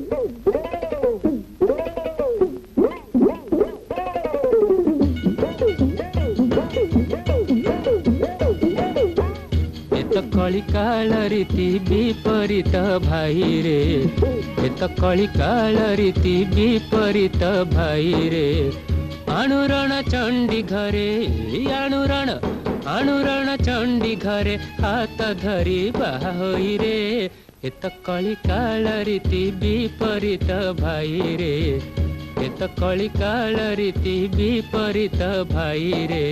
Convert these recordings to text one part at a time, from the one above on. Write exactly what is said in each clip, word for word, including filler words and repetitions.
कली काल रीति विपरीत भाई रे एत कली काल रीति विपरीत भाई रे आणुरण चंडी घरे आणुरण आणुरण चंडी घरे हाथ धरी बाहा होई रे एत कली काल रीति विपरीत भाई रे एत कली काल रीति विपरीत भाई रे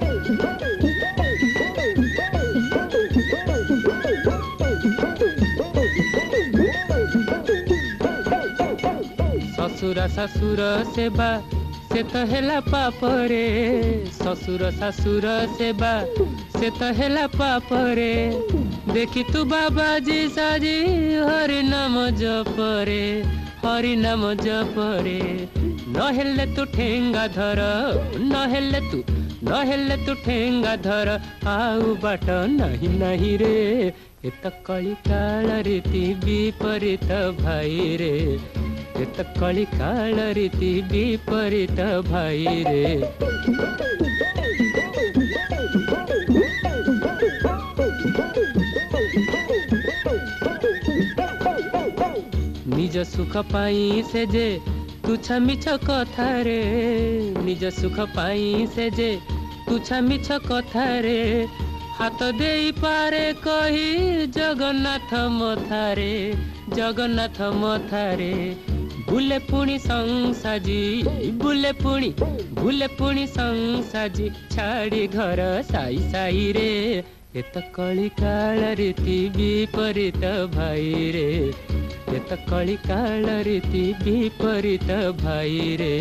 ससुर ससुर सेवा से तो हेला पाप रे ससुर ससुर सेवा से तो हेला पाप रे देखी तू बाबा जी साजी हरि नाम जप रे हरि नाम जप रे नहेले तू ठेंगा धर नहेले तू नहेले तू ठेंगा धर आउ बाट नहीं नहीं रे एत कली काल रीति विपरीत भाई रे एत कली काल रीति विपरीत भाई रे निज सुख पाई से जे तुछा मिछ कथा रे निज सुख पाई से जे तुछा मिछ कथा रे हाथ दे पारे कही जगन्नाथ मथारे जगन्नाथ मथारे बुले पुणी संसाजी बुले पुणी बुले पुणी संसाजी छाड़ी घर साई साई रे एत कली काल रीति विपरीत भाई रे एत कली काल रीति विपरीत भाई रे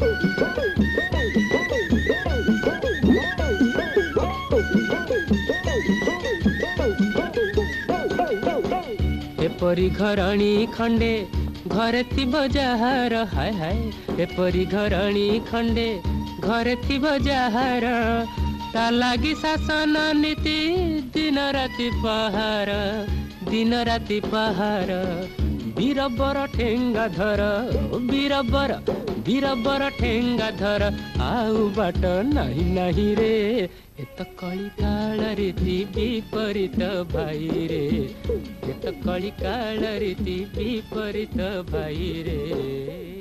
एपरी घरणी खंडे घरे थिब जहार हाय हाय एपरी घरणी खंडे घरे थिब जहार ता लागी शासन नीति दिन राति पहार दिन राति पहार बीरबर ठेंगा धर बीरबर बीरबर ठेंगा धर आउ बाट नहीं नहीं रे एत कली काल रीति विपरीत भाई रे एत कली काल रीति विपरीत भाई रे।